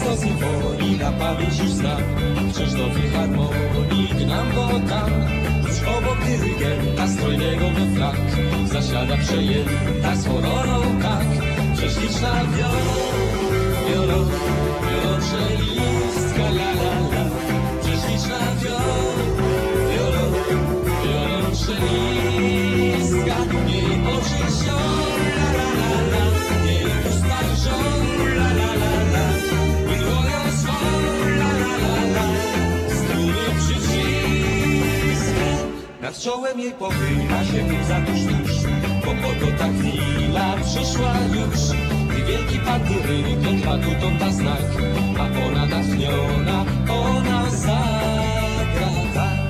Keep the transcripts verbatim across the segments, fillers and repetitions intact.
jego symfonii na pamięć już znam. W Krzysztofie harmonii gnam, bo tam z obok dyrygenta strojnego we frak zasiada przejęta z horrorą tak. Prześliczna wiolo, wiolonczelistka, la la la. Prześliczna wiolo, wiolonczelistka. Jej oczy zią, la la la la. Jej usta wrzą, la la la la. Dłonią swą, la la la la. Struny przyciska. Nad czołem jej pochyla się za tuż tuż, bo oto ta chwila przyszła już. Gdy wielki pan dyrygent ma tutą da znak, a ona natchniona, ona zagra tak.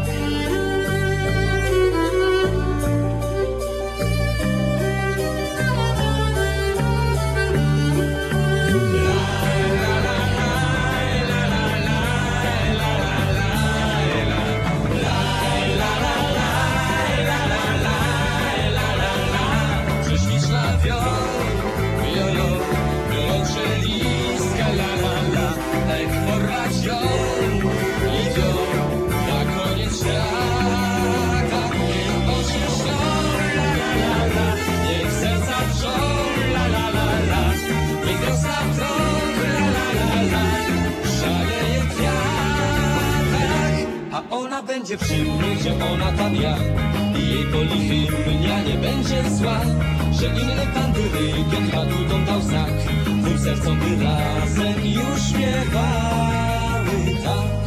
Ona będzie przy mnie, gdzie ona tam ja, i jej polihymnia nie będzie zła, że inny pan dyrygent ma tutą dał znak, tym sercom by razem już śpiewały tak.